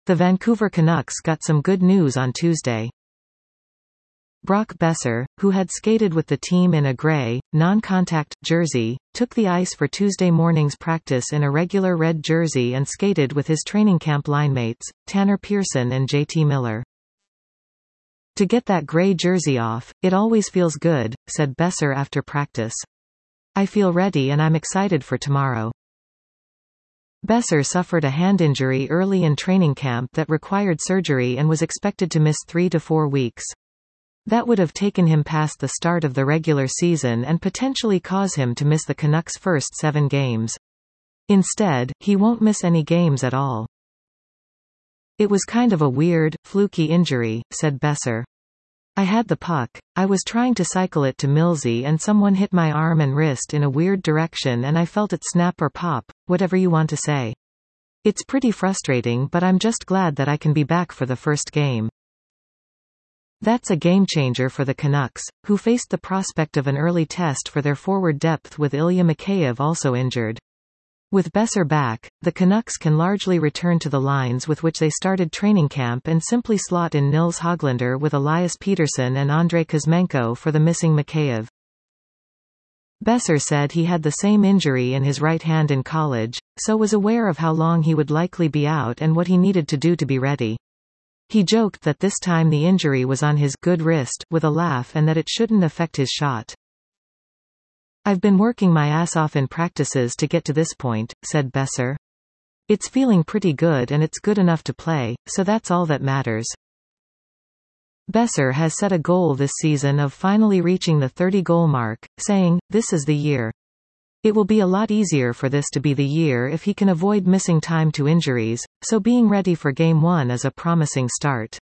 The Vancouver Canucks got some good news on Tuesday. Brock Boeser, who had skated with the team in a gray, non-contact jersey, took the ice for Tuesday morning's practice in a regular red jersey and skated with his training camp linemates, Tanner Pearson and JT Miller. "To get that gray jersey off, it always feels good," said Boeser after practice. "I feel ready and I'm excited for tomorrow." Boeser suffered a hand injury early in training camp that required surgery and was expected to miss 3 to 4 weeks. That would have taken him past the start of the regular season and potentially cause him to miss the Canucks' first 7 games. Instead, he won't miss any games at all. "It was kind of a weird, fluky injury," said Boeser. "I had the puck, I was trying to cycle it to Millsy and someone hit my arm and wrist in a weird direction and I felt it snap or pop, whatever you want to say. It's pretty frustrating, but I'm just glad that I can be back for the first game." That's a game-changer for the Canucks, who faced the prospect of an early test for their forward depth with Ilya Mikheyev also injured. With Boeser back, the Canucks can largely return to the lines with which they started training camp and simply slot in Nils Höglander with Elias Pettersson and Andrei Kuzmenko for the missing Mikheyev. Boeser said he had the same injury in his right hand in college, so was aware of how long he would likely be out and what he needed to do to be ready. He joked that this time the injury was on his good wrist with a laugh and that it shouldn't affect his shot. "I've been working my ass off in practices to get to this point," said Boeser. "It's feeling pretty good and it's good enough to play, so that's all that matters." Boeser has set a goal this season of finally reaching the 30-goal mark, saying, "This is the year. It will be a lot easier for this to be the year if he can avoid missing time to injuries, so being ready for Game 1 is a promising start."